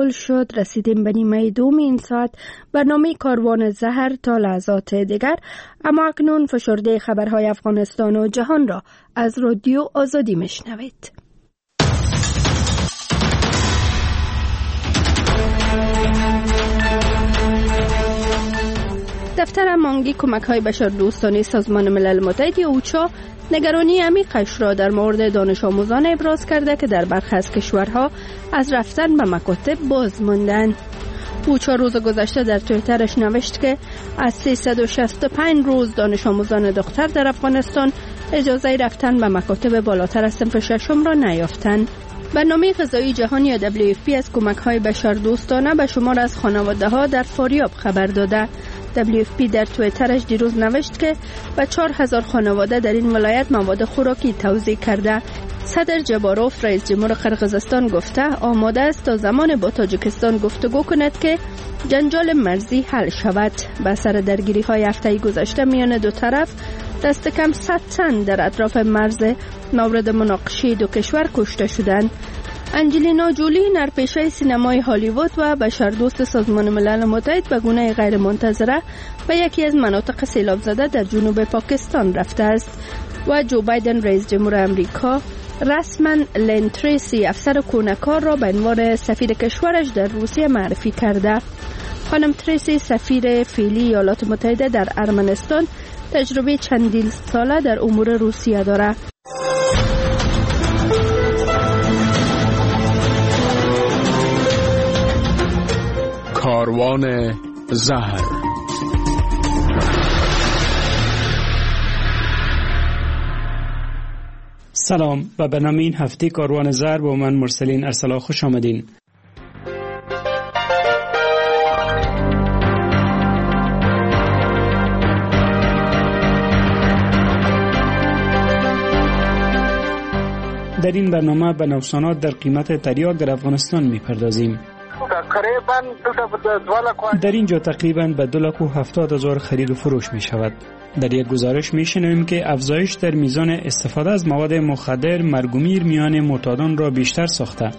انتقال شد. رسیدیم به نیمه دوم این ساعت. برنامه کاروان زهر تا لحظات دیگر، اما اکنون فشرده خبرهای افغانستان و جهان را از رادیو آزادی میشنوید. دفتر مانگی کمک‌های بشردوستانه سازمان ملل متحد اوچا نگرانی عمیقش را در مورد دانش آموزان ابراز کرده که در برخی از کشورها از رفتن به مکاتب باز ماندند. اوچا روز گذشته در توییترش نوشت که از 365 روز دانش آموزان دختر در افغانستان اجازه رفتن به مکاتب بالاتر از صنف ششم را نیافتند. برنامه غذایی جهانی یا WFP از کمک‌های بشردوستانه به شمار از خانواده‌ها در فاریاب خبر داده. WFP در توییترش دیروز نوشت که به 4000 خانواده در این ولایت مواد خوراکی توزیع کرده. صدر جباروف رئیس جمهور قرقیزستان گفته آماده است تا زمان با تاجیکستان گفتگو کند که جنجال مرزی حل شود. به اثر درگیری‌های هفته گذشته میان دو طرف دست کم 100 تن در اطراف مرز مورد مناقشه دو کشور کشته شدند. انجلینا جولی نرپیشه سینمای هالیوود و بشردوست سازمان ملل متحد به گونه غیر منتظره به یکی از مناطق سیلاب زده در جنوب پاکستان رفته است و جو بایدن رئیس جمهور امریکا رسما لین تریسی افسر کونکار را به عنوان سفیر کشورش در روسیه معرفی کرده. خانم تریسی سفیر فعلی ایالات متحده در ارمنستان تجربه چندین ساله در امور روسیه دارد. کاروان زهر. سلام و به نام این هفته کاروان زهر با من مرسلین ارسلا خوش آمدین. در این برنامه به نوسانات در قیمت تریاک در افغانستان میپردازیم. در اینجا تقریباً به 270,000 خرید و فروش می شود. در یک گزارش می شنویم که افزایش در میزان استفاده از مواد مخدر مرگومیر میان معتادان را بیشتر ساخته.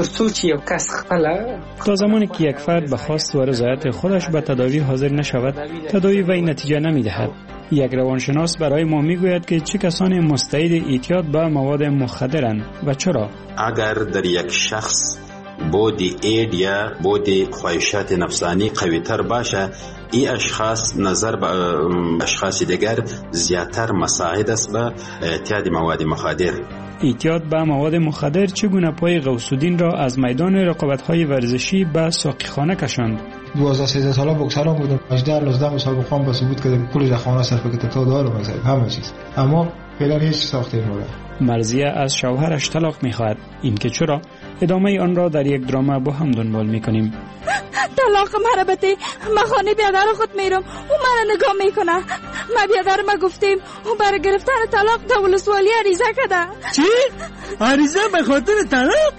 تا زمانی که یک فرد به خواست و رضایت خودش به تداوی حاضر نشود، تداوی وی نتیجه نمی دهد. یک روانشناس برای ما می گوید که چه کسانی مستعد اعتیاد به مواد مخدرند و چرا. اگر در یک شخص بود اید یا بود خواهشات نفسانی قوی تر باشه، این اشخاص نظر به اشخاص دیگر زیادتر مساعد است به اعتیاد مواد مخدر. اعتیاد به مواد مخدر چگونه پای غوث الدین را از میدان رقابت‌های ورزشی به ساقیخانه کشاند؟ 12-13 ساله بوکسران بودم. 18-19 مسابقه با ثبوت کردم کل خانه صرف کردم تا دارم همه چیز، اما فعلا هیچ ساخته نمی‌کنم. مرضیه از شوهرش طلاق می‌خواهد. این که چرا؟ ادامه آن را در یک دراما با هم دنبال می‌کنیم. طلاق مرا بده، من خانه بیادر خود میرم، او مرا نگاه میکنه. ما بیادر ما گفتیم او برای گرفتن طلاق تا ولسوالی عریضه کرده. چی؟ عریضه به خاطر طلاق؟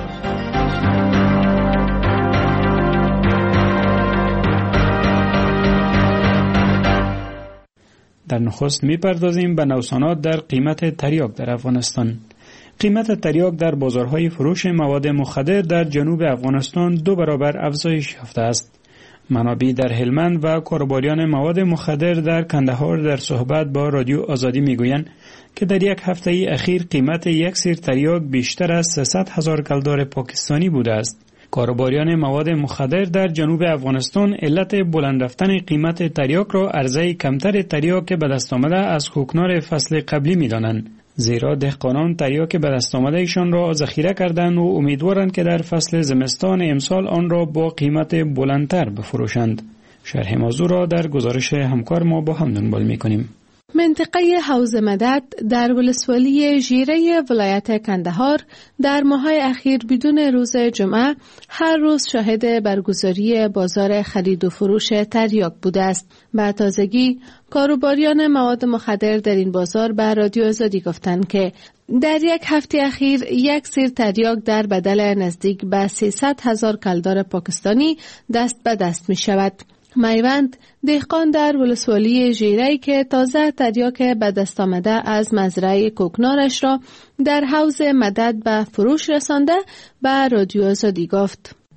در نخست میپردازیم به نوسانات در قیمت تریاک در افغانستان. قیمت تریاک در بازارهای فروش مواد مخدر در جنوب افغانستان 2 برابر افزایش یافته است. منابع در هلمند و کاربریان مواد مخدر در کندهار در صحبت با رادیو آزادی میگویند که در یک هفته اخیر قیمت یک سیر تریاک بیشتر از 300,000 کلدار پاکستانی بوده است. کاربریان مواد مخدر در جنوب افغانستان علت بلند رفتن قیمت تریاک را عرضه کمتر تریاک به دست آمده از کوکنار فصل قبلی می‌دانند. زیرا دهقانان تریاک به دست آمده ایشان را ذخیره کردند و امیدوارند که در فصل زمستان امسال آن را با قیمت بلندتر بفروشند. شرح موضوع را در گزارش همکار ما با هم دنبال می‌کنیم. منطقه حوض مدد در ولسوالی ژیره ولایت کندهار در ماه‌های اخیر بدون روز جمعه هر روز شاهد برگزاری بازار خرید و فروش تریاک بوده است. به تازگی کاروباریان مواد مخدر در این بازار به رادیو آزادی گفتند که در یک هفته اخیر یک سیر تریاک در بدل نزدیک به 300,000 کلدار پاکستانی دست به دست می شود. میوند دهقان در ولسوالی ژیره که تازه تریاک به دست آمده از مزرعه کوکنارش را در حوض مدد به فروش رسانده به رادیو آزادی گفت.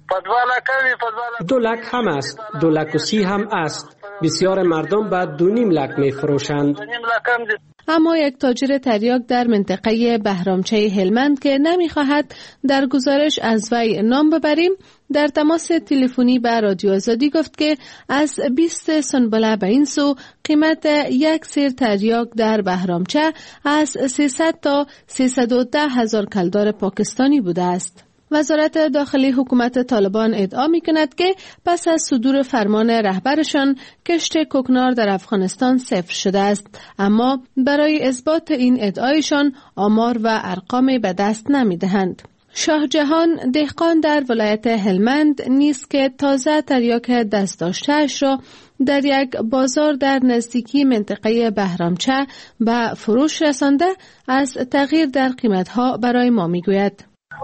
2 لک هم است، 2 لک و 30 هم است. بسیار مردم به 2.5 لک می فروشند. اما یک تاجر تریاک در منطقه بهرامچه هلمند که نمیخواهد در گزارش از وی نام ببریم، در تماس تلفنی با رادیو آزادی گفت که از 20 سنبله به این سو قیمت یک سیر تریاک در بهرامچه از 300 تا 310 هزار کلدار پاکستانی بوده است. وزارت داخلی حکومت طالبان ادعا می کند که پس از صدور فرمان رهبرشان کشت کوکنار در افغانستان صفر شده است، اما برای اثبات این ادعایشان آمار و ارقام به دست نمی دهند. شاه جهان دهقان در ولایت هلمند نیست که تازه تریاک دست داشته‌اش را در یک بازار در نزدیکی منطقه بهرامچه به فروش رسانده از تغییر در قیمتها برای ما می گوید.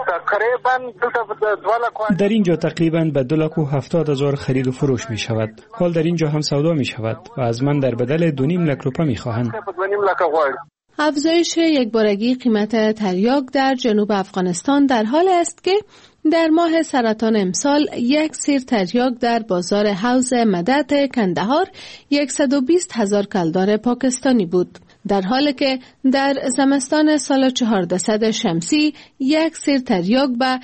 در اینجا تقریباً به 2,70,000 خرید و فروش می شود. حال در اینجا هم سودا می شود و از من در بدل 2.5 لک روپیه می خواهند. افزایش یکبارگی قیمت تریاک در جنوب افغانستان در حال است که در ماه سرطان امسال یک سیر تریاک در بازار حوض مدد کندهار 120,000 کلدار پاکستانی بود، در حالی که در زمستان سال 1400 شمسی یک سیر تریاک به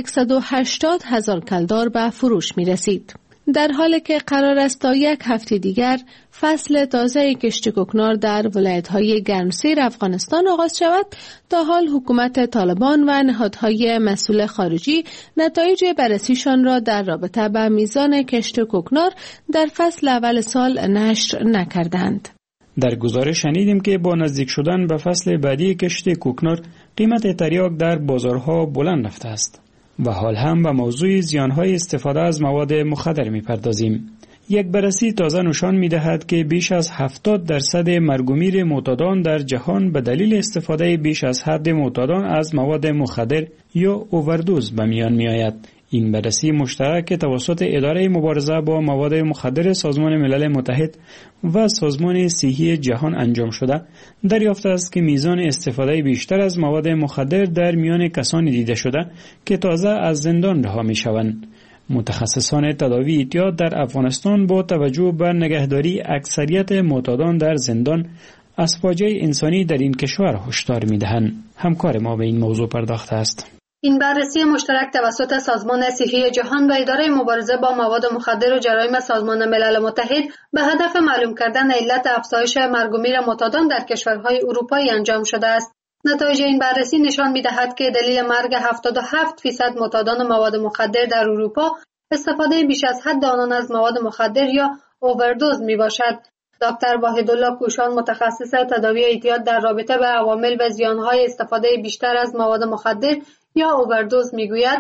180,000 کلدار به فروش می رسید. در حالی که قرار است تا یک هفته دیگر فصل تازه کشت کوکنار در ولایت‌های گرمسیر افغانستان آغاز شود، تا حال حکومت طالبان و نهادهای مسئول خارجی نتایج بررسیشان را در رابطه با میزان کشت کوکنار در فصل اول سال نشر نکردند. در گزارش شنیدیم که با نزدیک شدن به فصل بعدی کشت کوکنار قیمت تریاک در بازارها بلند رفته است و حال هم به موضوع زیانهای استفاده از مواد مخدر می‌پردازیم. یک بررسی تازه نشان می‌دهد که بیش از 70% مرگ و میر معتادان در جهان به دلیل استفاده بیش از حد معتادان از مواد مخدر یا اووردوز به میان می‌آید. این بررسی مشترک توسط اداره مبارزه با مواد مخدر سازمان ملل متحد و سازمان صحی جهان انجام شده دریافت است که میزان استفاده بیشتر از مواد مخدر در میان کسانی دیده شده که تازه از زندان رها می‌شوند. متخصصان تداوی اعتیاد در افغانستان با توجه به نگهداری اکثریت معتادان در زندان از فاجعه انسانی در این کشور هشدار می‌دهند. همکار ما به این موضوع پرداخته است. این بررسی مشترک توسط سازمان صحی جهان و اداره مبارزه با مواد مخدر و جرایم سازمان ملل متحد به هدف معلوم کردن علت افزایش مرگ و میر معتادان در کشورهای اروپایی انجام شده است. نتایج این بررسی نشان می‌دهد که دلیل مرگ 77% معتادان مواد مخدر در اروپا استفاده بیش از حد آنان از مواد مخدر یا اووردوز میباشد. دکتر واحدالله کوشان متخصص تداوی اعتیاد در رابطه به عوامل و زیانهای استفاده بیشتر از مواد مخدر یا اووردوز میگوید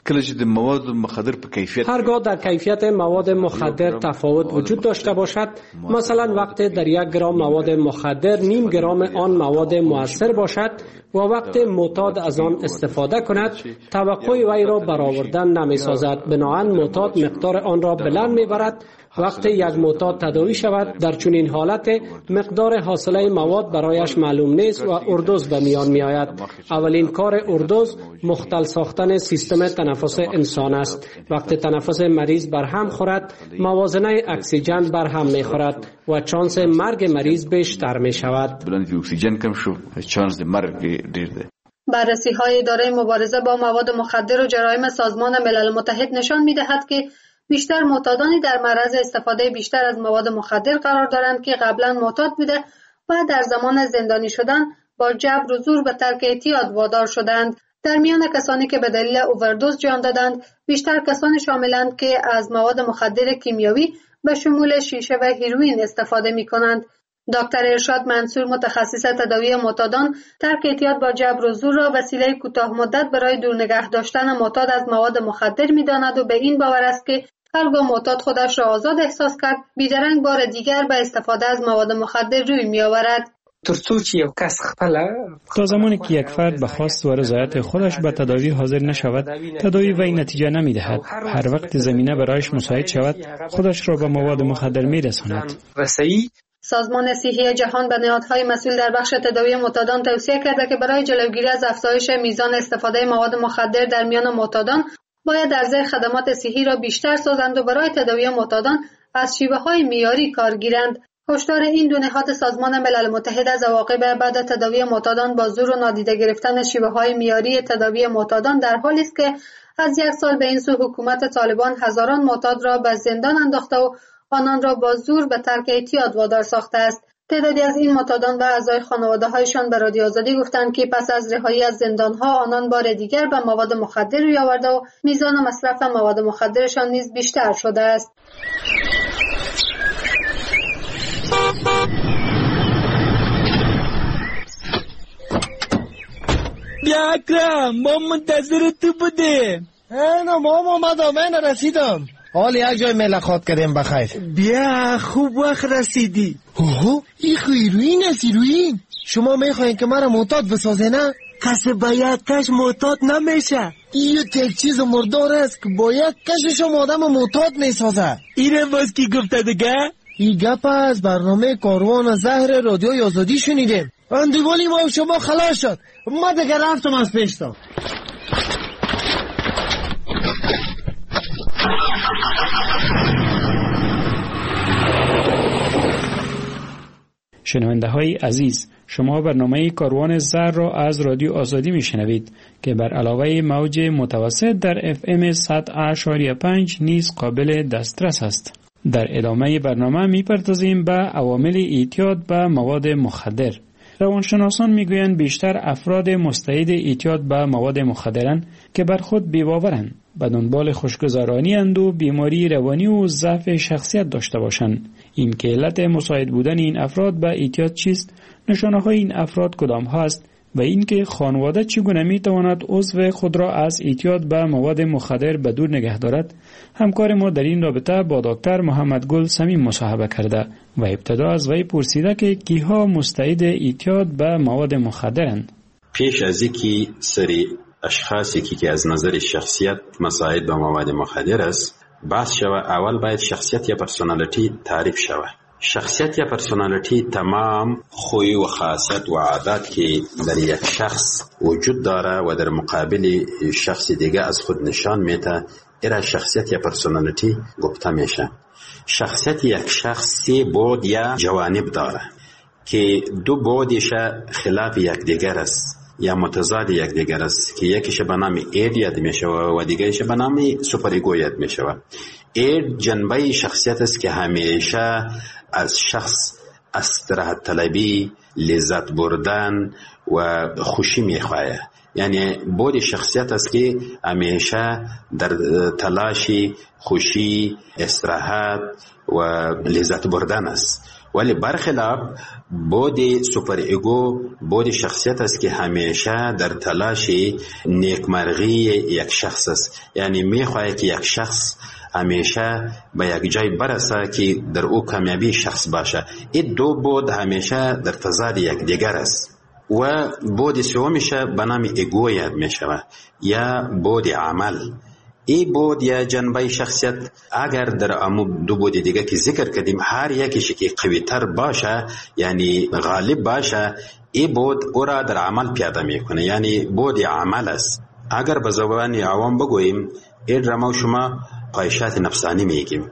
هرگاه در کیفیت مواد مخدر تفاوت وجود داشته باشد، مثلا وقتی در 1 گرم مواد مخدر 0.5 گرم آن مواد مؤثر باشد و وقتی معتاد از آن استفاده کند، توقع وی را برآوردن نمی سازد. بنابراین معتاد مقدار آن را بلند می برد. وقتی یک معتاد تداوی شود، در چنین حالت مقدار حاصله مواد برایش معلوم نیست و اووردوز به میان می آید. اولین کار اووردوز مختل ساختن سیستم تنفس انسان است. وقتی تنفس مریض برهم خورد، موازنه اکسیژن برهم می خورد و چانس مرگ مریض بیشتر می شود. بررسی های اداره مبارزه با مواد مخدر و جرایم سازمان ملل متحد نشان می دهد که بیشتر معتادانی در معرض استفاده بیشتر از مواد مخدر قرار دارند که قبلا معتاد بوده و در زمان زندانی شدن با جبر و زور به ترک اعتیاد وادار شدند. در میان کسانی که به دلیل اووردوز جان دادند، بیشتر کسانی شاملند که از مواد مخدر کیمیایی به شمول شیشه و هیروئین استفاده می کنند. دکتر ارشاد منصور متخصص تداوی معتادان ترک اعتیاد با جبر و زور را وسیله کوتاه مدت برای دور نگه داشتن معتاد از مواد مخدر می‌داند و به این باور است که هرگاه معتاد خودش را آزاد احساس کرد، بیدرنگ بار دیگر به استفاده از مواد مخدر روی می‌آورد. تا زمانی که یک فرد به خواست و رضایت خودش به تداوی حاضر نشود، تداوی وی نتیجه نمی‌دهد. هر وقت زمینه برایش مساعد شود، خودش را به مواد مخدر می‌رساند. سازمان صحی جهان به نهادهای مسئول در بخش تداوی معتادان توصیه کرده که برای جلوگیری از افزایش میزان استفاده مواد مخدر در میان معتادان، باید عرضه خدمات صحی را بیشتر سازند و برای تداوی معتادان از شیوه‌های معیاری کار گیرند. هشدار این دو نهاد سازمان ملل متحد از عواقب بعد تداوی معتادان با زور و نادیده گرفتن شیوه‌های معیاری تداوی معتادان در حالی است که از یک سال به این سو حکومت طالبان هزاران معتاد را به زندان انداخته و آنان را با زور به ترک اعتیاد وادار ساخته است. تعدادی از این معتادان و اعضای خانواده‌هایشان به رادیو آزادی گفتند که پس از رهایی از زندان‌ها آنان بار دیگر به مواد مخدر روی آورده و میزان مصرف مواد مخدرشان نیز بیشتر شده است. بیا اکرم، ما منتظر تو بودیم. نه ماما من رسیدم. حال یک جای ملاقات کردیم بخیر. بیا خوب وقت رسیدی. اوه این هیروئین است. هیروئین شما میخواین که مرا معتاد بسازه نه؟ کسی با یک کش معتاد نمیشه. این یک چیز مردار است که با یک کش شما آدم معتاد میسازه. اینه باز کی گفته دیگه؟ این گپ از برنامه کاروان زهر رادیوی آزادی شنیدیم. اندیوالی ما شما خلاص شد. ما دیگه رفتم از پیشتا. شنونده های عزیز، شما برنامه کاروان زهر را از رادیو آزادی می شنوید که بر علاوه موج متوسط در FM 100.5 نیز قابل دسترس است. در ادامه برنامه می پردازیم به عوامل اعتیاد به مواد مخدر. روانشناسان میگویند بیشتر افراد مستعد اعتیاد به مواد مخدرند که بر خود بی‌باورند، به دنبال خوشگذرانی اند و بیماری روانی و ضعف شخصیت داشته باشند. این که علت مساعد بودن این افراد به اعتیاد چیست، نشانه های این افراد کدام هاست و اینکه خانواده چگونه میتواند عضو خود را از اعتیاد به مواد مخدر به دور نگه دارد. همکار ما در این رابطه با دکتر محمد گل صمیم مصاحبه کرده و ابتدا از وی پرسیده که کیها مستعد اعتیاد به مواد مخدرند. پیش از اینکه سری اشخاصی که از نظر شخصیت مساعد به مواد مخدر است بحث شود، اول باید شخصیت یا پرسونالیتی تعریف شود. شخصیت یا پرسونالیتی تمام خوی و خاصیت و عادات که در یک شخص وجود داره و در مقابل شخص دیگه از خود نشان میده، ایرا شخصیت یا پرسونالیتی گفته میشه. شخصیت یک شخص سه بعد یا جوانب داره که دو بعدش خلاف یک دیگر است یا متضاد یک دیگر است که یکیش به نام اید یاد میشه و دیگرش به نام سوپر ایگو یاد میشه. اید جنبه شخصیت است که همیشه از شخص استراحت طلبی، لذت بردن و خوشی میخواه. یعنی بود شخصیت است که همیشه در تلاشی خوشی، استراحت و لذت بردن است. ولی برخلاف بود سوپر ایگو بود شخصیت است که همیشه در تلاش نیکمرغی یک شخص است. یعنی میخواه که یک شخص همیشه به یک جای برسه که در او کامیابی شخص باشه. این دو بود همیشه در تضاد یک دیگر است. و بود سومش به نام ایگو یاد می شود یا بود عمل. ای بود یا جنبه شخصیت اگر در امو دو بود دیگه که ذکر کردیم هر یکیش که قوی تر باشه یعنی غالب باشه، ای بود او را در عمل پیاده میکنه، یعنی بود عمل است. اگر به زبان عوام بگوییم این را ما شما خواهشات نفسانی میگیم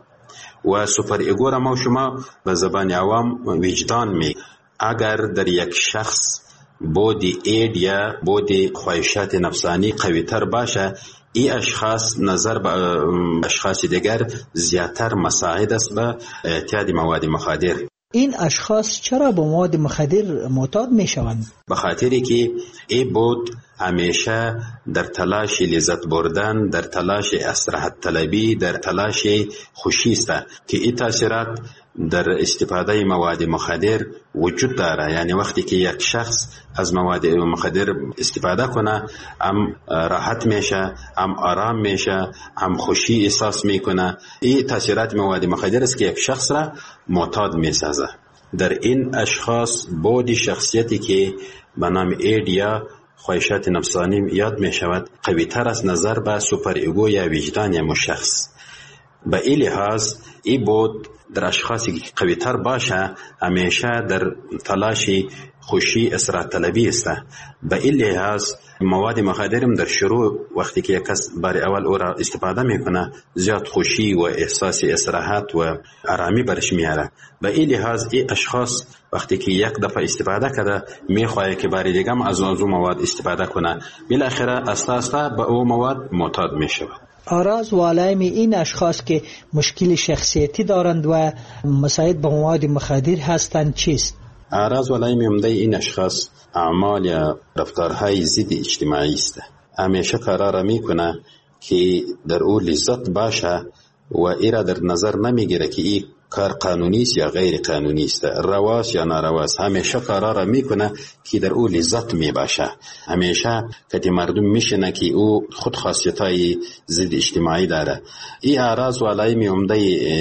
و سوپر ایگو را ما شما به زبان عوام وجدان میگیم. اگر در یک شخص بود اید یا بود خواهشات نفسانی قوی تر باشه، این اشخاص نظر به اشخاص دیگر زیادتر مساعد است به اعتیاد مواد مخدر. این اشخاص چرا به مواد مخدر معتاد می شوند؟ به خاطری که این بود همیشه در تلاش لذت بردن، در تلاش استراحت طلبی، در تلاش خوشی است که این تاثیرات در استفاده مواد مخدر وجود داره. یعنی وقتی که یک شخص از مواد مخدر استفاده کنه هم راحت میشه، هم آرام میشه، هم خوشی احساس میکنه. این تاثیرات مواد مخدر است که یک شخص را معتاد میسازه. در این اشخاص بود شخصیتی که به نام اید یا خواهشات نفسانی یاد می شود قوی تر از نظر به سوپر ایگو یا وجدان یا شخص. به این لحاظ ای بود در اشخاصی که قوی تر باشه همیشه در تلاش خوشی اسرار طلبی است. به این لحاظ مواد مخدرم در شروع وقتی که یک کس برای اول او را استفاده میکنه زیاد خوشی و احساس استراحت و آرامی برش میاره. به این لحاظ این اشخاص وقتی که یک دفعه استفاده کرده میخواه که برای دیگه هم از اون مواد استفاده کنه، بالاخره اساسا به او مواد معتاد میشه. آراز و علائم این اشخاص که مشکل شخصیتی دارند و مساعد به مواد مخدر هستند چیست؟ اعراض و علائم عمده این اشخاص اعمال یا رفتارهای ضد اجتماعی است. همیشه کارا میکنه که در او لذت باشه و ایرا در نظر نمیگیره که این کار قانونی است یا غیر قانونی است، رواست یا نارواست. همیشه کارا را میکنه که در او لذت میباشه. همیشه که مردم میشنه که او خود خاصیتای ضد اجتماعی داره. این اعراض و علائم عمده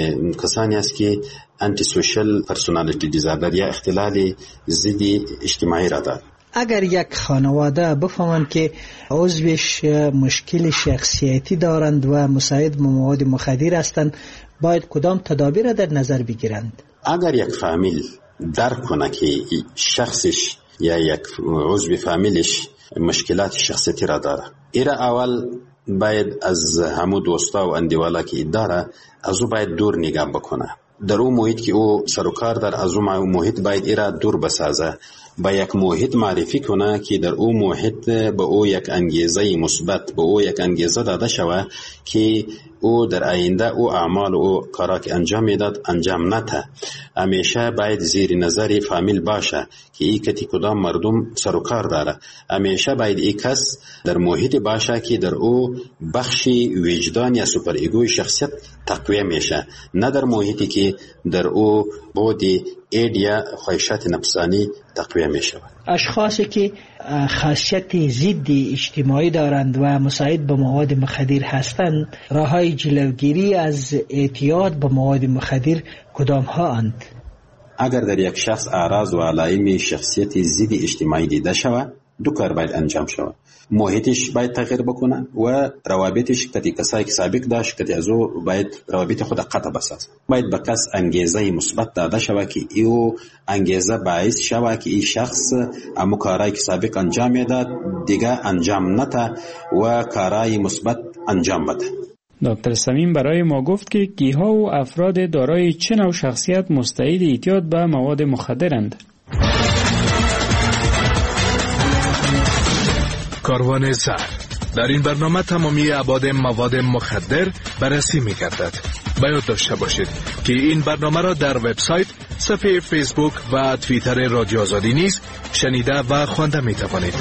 کسانی است که انتی سوشل پرسونالیتی دیزاردر یا اختلال ضد اجتماعی را دارد. اگر یک خانواده بفهمند که عضوش مشکل شخصیتی دارند و مساعد به مواد مخدر هستند، باید کدام تدابیر را در نظر بگیرند؟ اگر یک فامیل درک کنه که شخصش یا یک عضو فامیلش مشکلات شخصیتی را داره، ایرا اول باید از همو دوستا و اندیوالا که داره از او باید دور نگاه بکنه. در اون محیط که او سروکار در از اون محیط باید ایرا دور بسازه، با یک محیط معرفی کنه که در اون محیط به او یک انگیزه مثبت، به او یک انگیزه داده شوه که او در آینده او اعمال او کارا که انجام میداد انجام نده. همیشه باید زیر نظر فامیل باشه که این کتی کدام مردم سروکار داره. همیشه باید این کس در محیط باشه که در او بخشی وجدان یا سوپر ایگوی شخصیت تقویه میشه، نه در محیطی که در او بودی اید یا خواهشات نفسانی تقویه میشه. اشخاصی که خاصیت ضد اجتماعی دارند و مساعد به مواد مخدر هستند، راههای جلوگیری از اعتیاد به مواد مخدر کدام ها اند؟ اگر در یک شخص اعراض و علائم شخصیت ضد اجتماعی دیده شود، دو کار باید انجام شود. محیطش باید تغییر بکنه و روابطش که کسایی که سابق داشت که از او باید روابط خود قطع بسازه. باید به کس انگیزه مثبت داده شود که او انگیزه باعث شود که این شخص امو کارایی که سابق انجام میداد دیگه انجام نده و کارای مثبت انجام بده. دکتر صمیم برای ما گفت که کیها و افراد دارای چه نوع شخصیت مستعد اعتیاد به مواد مخدرند. کاروان زهر. در این برنامه تمامی ابعاد مواد مخدر بررسی می‌گردد. باید داشته باشید که این برنامه را در وبسایت، صفحه فیسبوک و توییتر رادیو آزادی نیز شنیده و خوانده می‌توانید.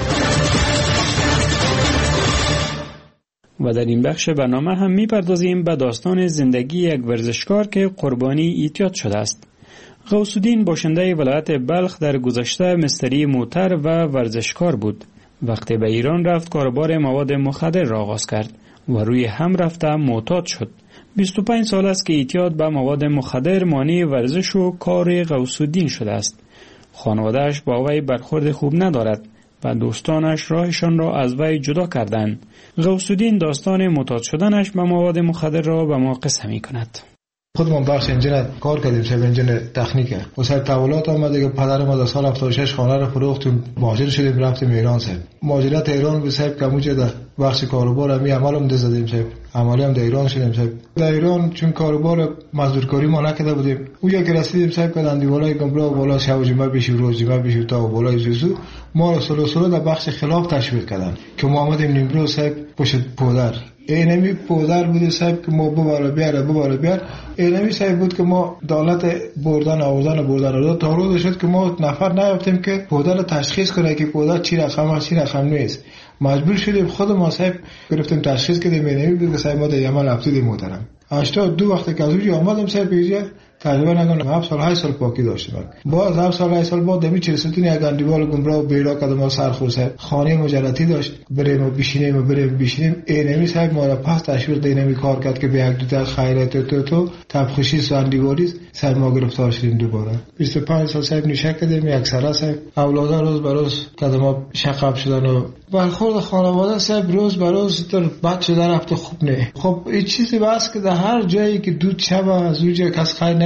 و در این بخش برنامه هم می‌پردازیم به داستان زندگی یک ورزشکار که قربانی اعتیاد شده است. غوث الدین باشنده ولایت بلخ در گذشته مستری موتر و ورزشکار بود. وقتی به ایران رفت کاروبار مواد مخدر را آغاز کرد و روی هم رفته معتاد شد. 25 سال است که اعتیاد به مواد مخدر مانع ورزش و کار غوث الدین شده است. خانواده‌اش با وی برخورد خوب ندارد و دوستانش راهشان را از وی جدا کردند. غوث الدین داستان معتاد شدنش به مواد مخدر را به ما قصه می‌کند. خودمون بخش انجین کار کردیم، شب انجین تکنیکه. واسه تحولات آمده که پدر ما در سال 76 خانه رو فروختیم، مهاجر شدیم رفتیم ایران. صاحب مهاجرت ایران به صاحب کموجه در بخش کاروبار می عملم دزدیم. صاحب عملی هم در ایران شدیم. صاحب در ایران چون کاروبار مزدورکاری ما نکرده بودیم، او یک رسیدیم صاحب کردن دیوالای گمراه بالا شب جمعه بشی روز جمعه بشی تا بالای جزو ما رو سلسله در بخش خلاف تشویق کردن که ما آمدیم نیمرو صاحب پشت پودر اینمی پودر بوده صاحب که ما بباره بیار اینمی صاحب بود که ما دولت بردن تا روز شد که ما نفر نیافتیم که پودر تشخیص کنه که پودر چی رقم نیست. مجبور شدیم خود ما صاحب گرفتیم تشخیص کردیم اینمی بود که صاحب ما در یمن رفتیم محترم 82 وقت که از اونجا آمدم صاحب اینجا تقریبا نگم 7 سال 8 سال پاکی داشتم. باز 7 سال 8 سال بعد دمی 40 یک گندیوال گمراه و بیرا کردم ما سرخور صاحب خانه مجلتی داشت بریم و بشینیم اینمی صاحب ما را پس تشویق دینمی کار کرد که به یک دو تا خیرات تو تبخشی ساندیواری صاحب ما گرفتار شدیم دوباره. 25 سال صاحب نشه کردیم یک سره صاحب اولادا روز به روز قدما شقب شدن و برخورد خانواده صاحب روز به روز در بچه در رفته خوب نه. خب این چیزی بس که در هر جایی که دود شب از اونجا کس خیر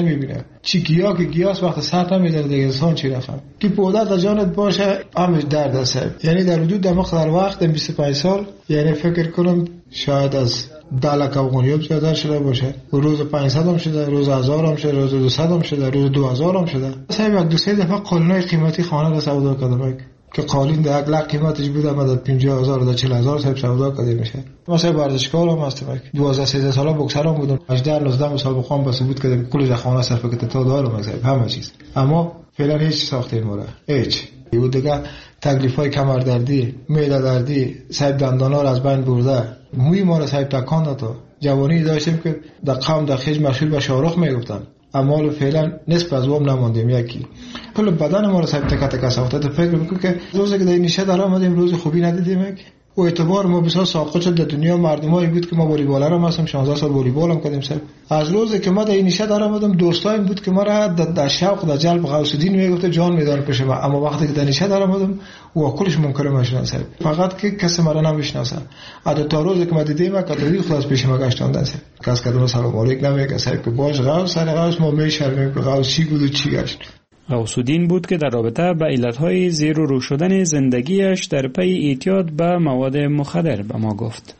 نمیبینه. چی گیاه که گیاس وقت سر نمیداره دیگه انسان چی رفت که پودر در جانت باشه همش درد است. یعنی در حدود در وقت 25 سال یعنی فکر کنم شاید از 10 لک افغانی‌ها بیشتر شده باشه. روز 500 هم شده، روز 1000 هم شده، روز 200 هم شده، روز 2000 هم شده. صاحب دو سه دفعه قالینای قیمتی خانه را سودا کردم که قالین در 1 لک قیمتش بود اما 50000 تا 40000 صاحب سودا کرده میشه. ما صاحب ورزشکار هم هستم. 12 13 ساله بوکسر هم بودم. 18 19 مسابقه هم ثبوت کردم کل خانه صرف که تا دارم صاحب همه چیز. اما فعلا هیچ ساخته نمیره. هیچ. یه دیگه تکلیفای کمردردی، معده دردی، صاحب دندانا را از بین برده. موی ما را صاحب تکان داد. جوانی داشتیم که در قوم در خیج مشغول به شاهرخ میگفتن. اما فعلا نصف از وام نماندیم. یکی کل بدن ما را صاحب تک تک ساخته. فکر میکنم که روزی که در نیشه در آمدیم روز خوبی ندیدیم. و اعتبار ما بسیار ساقط شد در دنیا. مردمایی بود که ما والیبالر هم هستم 16 سال والیبال هم کردیم صاحب. از روزی که ما در این نیشه در آمدم دوستایم بود که ما را در شوق در جلب غوث الدین میگفت جان میدان پیش ما. اما وقتی که در نیشه در آمدم و کلش منکر ماشین صاحب. فقط که کسی ما را نمیشناسه. عادت تا روزی که ما دیدیم کاتوی خلاص پیش ما گشتاندن صاحب. کس کدوم سلام علیک نمیگه صاحب که باش غوث سر غوث ما میشرمیم که غوث چی بود و چی گشت. غوث الدین بود که در رابطه با علتهای زیر و رو شدن زندگیش در پی اعتیاد به مواد مخدر به ما گفت.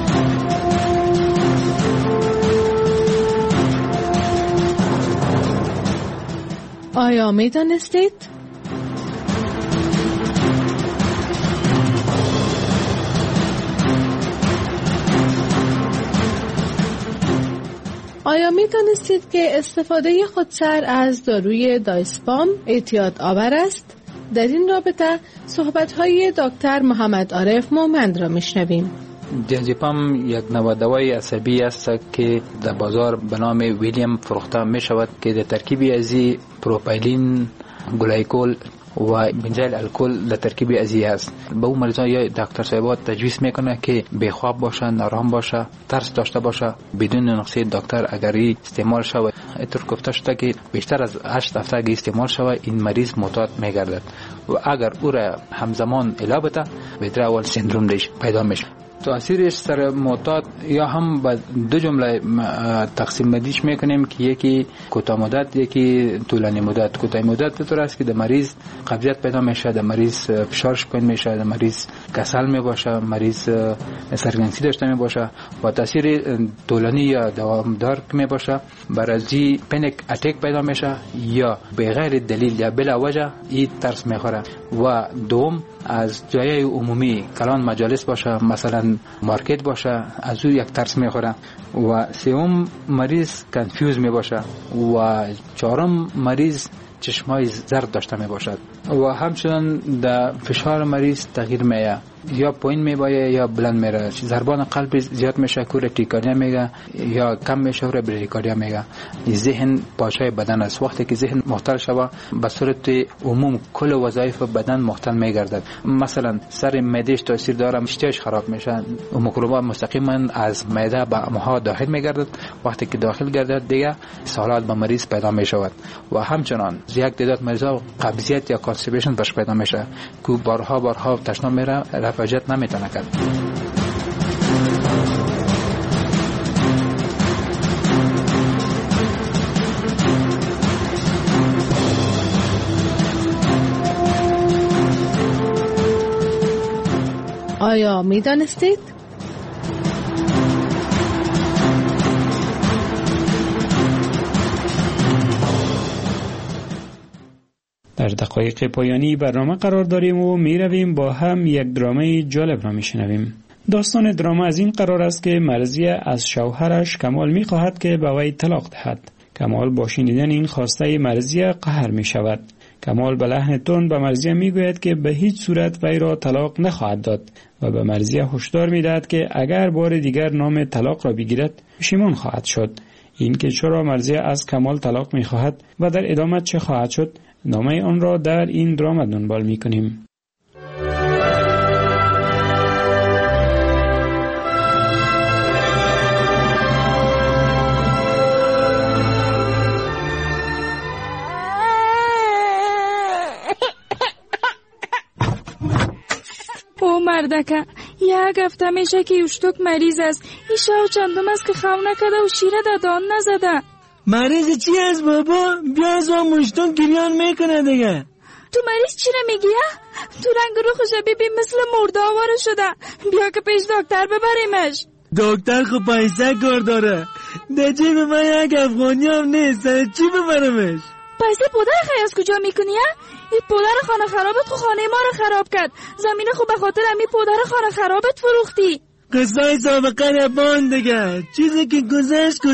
آیا می دانستید؟ آیا می دانستید که استفاده خودسر از داروی دایسپام اعتیاد آور است؟ در این رابطه صحبت‌های دکتر محمد عارف مومند را میشنویم. دیازپام یک نوع دوای عصبی است که در بازار به نام ویلیام فروخته می شود که در ترکیبی از پروپیلین، گلایکول و بنزل الکل در ترکیب ازی است. به اون مریضان یا دکتر صاحبات تجویز میکنه که بیخواب باشه، نارام باشه، ترس داشته باشه. بدون نقصه دکتر اگر استعمال شود اینطور گفته شده که بیشتر از 8 هفته اگه استعمال شود این مریض معتاد میگردد و اگر او را همزمان علاج بده ویدرال سندروم پیدا میشه. تأثیرش سر معتاد یا هم با دو جمله تقسیم بندیش میکنیم که یکی کوتاه مدت یکی طولانی مدت. کوتاه مدت به طور است که در مریض قبضیت پیدا میشه، در مریض فشارش پایین میشه، در مریض کسل میباشه، مریض سرگرمی داشته میباشه. و تاثیر طولانی یا دوامدار میباشه برای پنیک اتاک پیدا میشه یا بغیر دلیل یا بلا وجه این ترس میخوره. و دوم از جای عمومی کلان مجالس باشه، مثلا مارکت باشه، از او یک ترس میخوره. و سوم مریض کنفیوز میباشه و چهارم مریض چشمای زرد داشته میباشد و همچنان در فشار مریض تغییر میه، یا پایین میبایه یا بلند میره، ضربان قلب زیاد میشه که تاکیکاردیا میگه یا کم میشه و بریکاردیا میگه. ذهن پاشای بدن است. وقتی که ذهن مختل شود به صورت عموم کل وظایف بدن مختل میگردد. مثلا سر معدهش تاثیر داره، اشتهاش خراب میشه، میکروبات مستقیما از معده به امعا داخل میگردد. وقتی که داخل گردد دیگه سالات به مریض پیدا میشود و همچنان یک تعداد مریضا قبضیت یا کانستیپیشن برش پیدا میشه که بارها تشنه میره رفاجت نمیتونه کرد. آیا می دانستید؟ در دقایق پایانی برنامه قرار داریم و می رویم با هم یک درامه جالب را می شنویم. داستان درامه از این قرار است که مرضیه از شوهرش کمال می خواهد که به وی طلاق دهد. کمال با شنیدن این خواسته مرضیه قهر می شود. کمال به لحن تند به مرضیه می گوید که به هیچ صورت وی را طلاق نخواهد داد و به مرضیه هشدار می دهد که اگر بار دیگر نام طلاق را بگیرد پشیمان خواهد شد. این که چرا مرضیه از کمال طلاق می خواهد و در ادامه چه خواهد شد نامه آن را در این درام دنبال می کنیم. او مردکه یک هفته میشه که یوشتوک مریض است. این شو چندم است که خو نکده و شیره دادان نزده. مریض چی از بابا؟ بیا از ما مشتون گریان میکنه دیگه. تو مریض چی رو میگی؟ تو رنگ رو خوشه ببین مثل مرده آواره شده. بیا که پیش دکتر ببریمش. دکتر خب پیسه کار داره. در جیب من یک افغانی هم نیست. چی ببرمش؟ پیسه پدر خیلی از کجا میکنی؟ این پدر خانه خرابت خو خانه ما رو خراب کرد. زمین خو به خاطر امی پدر خانه خرابت فروختی. قصه سابقه ربان دیگه. چیزی که گذشت.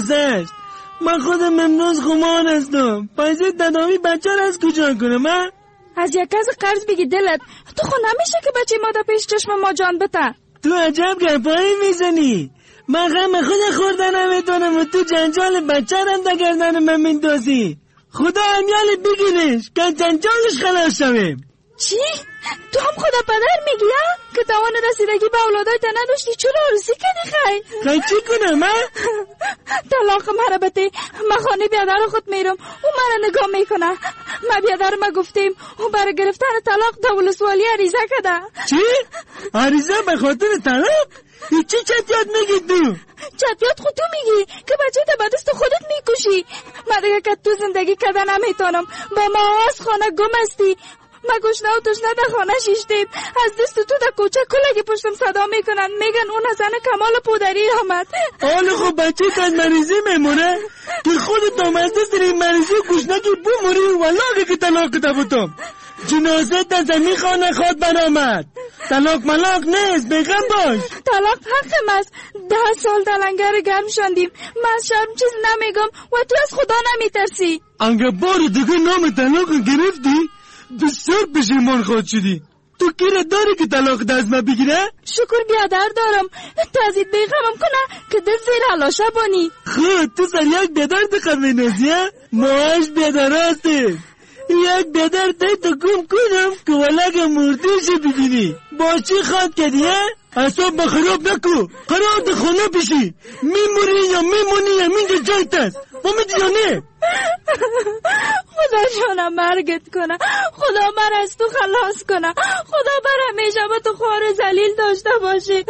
من خودم امروز خمان هستم. پیسه تداوی بچه رو از کجا کنم؟ از یک کس قرض بگی دلت. تو خو نمیشه که بچه ما دا پیش چشم ما جان بته. تو عجب گپایی میزنی. من غم خود خورده نمیتونم و تو جنجال بچه رم در گردن من میندازی. خدا امیال بگیرش که جنجالش خلاص شویم. چی؟ تو هم خدا پدر میگی که توان رسیدگی به اولادای تا نداشتی چرا عروسی کنی خیلی چی کنم من؟ طلاق مرا بده. من خانه بیادر خود میرم او مرا نگاه میکنه. ما بیادر ما گفتیم او برای گرفتن طلاق تا ولسوالی عریضه کده. چی؟ عریضه به خاطر طلاق؟ ای چی چطیات میگی تو؟ چطیات خود تو میگی که بچه تا به دست خودت میکشی. من دیگه که تو زندگی کده نمیتونم. با ما از خانه گم استی. ما گشنه و تشنه در خانه شیشتیم. از دست تو در کوچه کلگی پشتم صدا میکنن میگن اون زن کمال پودری آمد. حالا خب بچه تا مریضی میمونه که خودت هم از دست این مریضی و گشنه که بموری ولاغه که طلاق کده بودم. جنازه در زمین خانه خود برآمد. طلاق ملاق نیست بگم باش. طلاق حقم است. 10 سال دلنگر گرم شندیم. من از شرم چیز نمیگم و تو از خدا نمیترسی. انگه بار دیگه نام طلاق گرفتی بسیار پشیمان خود شدی. تو کی داری که طلاق دست ما بگیره؟ شکر بیادر دارم. تازید بیغمم کنه که دل زیر علاشه بانی. خود تو سر یک بیادر دقم مینازی ها؟ ماهاش بیادر هستی. یک بیادر دی تو کم کنم که ولگ مردیش ببینی. با چی خواد کردی ها؟ اصاب بخراب نکو. قرار ده خونه بشی. میموری یا میمونی یا منجا جایت است. فهمیدی یا نه؟ خدا جانم مرگت کنه. خدا من از تو خلاص کنه. خدا بر همیشه با تو خوار ذلیل داشته باشی.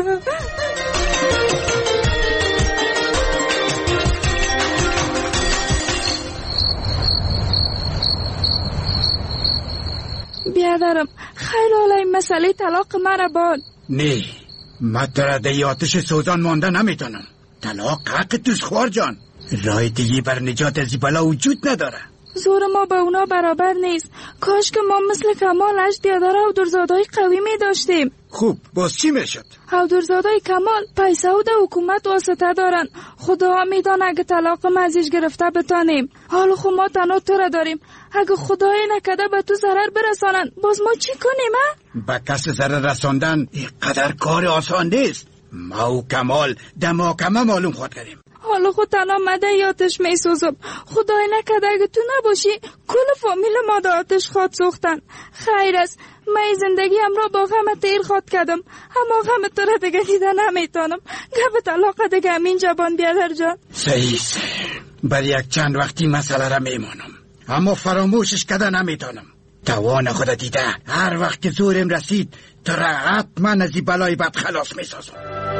بیادرم خیلی حالا این مسئله طلاق مرا باد. نه من در دی آتش سوزان مانده نمیتونم. طلاق حق توست خوار جان. راه دیگه بر نجات از بلا وجود نداره. زور ما با اونا برابر نیست. کاش که ما مثل کمال اجدیادار و درزادای قوی می داشتیم. خوب باز چی میشد؟ درزادای کمال پیسه و ده حکومت واسطه دارن. خدا میدانه اگه طلاق مزیج گرفته بتانیم. حالا خب ما تنها تو را داریم. اگه خدای نکده به تو ضرر برسانن باز ما چی کنیم به کس ضرر رساندن اینقدر کار آسان نیست. ما و کمال دماکمه معلوم خود کردیم. حالا خود تنها مده یاتش می سوزم. خدای نکده اگه تو نباشی کل فامیل ما دا آتش خواد سوختن. خیر است من زندگیم را با غم تیر خواد کردم. اما غم تو را دیگه دیده نمیتونم. گب طلاق دیگه همین جبان بیادر جان. صحیح بر یک چند وقتی مسئله را میمانم اما فراموشش کده نمیتونم. توان خود دیده هر وقت که زورم رسید تو را حتما از این بلای بد خلاص میسازم.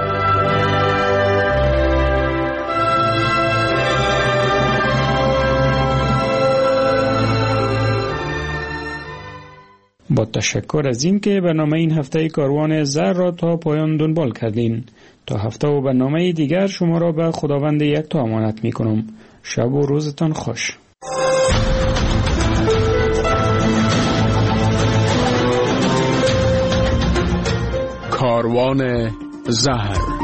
با تشکر از این که برنامه این هفته کاروان زر را تا پایان دنبال کردین. تا هفته و برنامه دیگر شما را به خداوند یکتا امانت می کنم. شب و روزتان خوش. کاروان زهر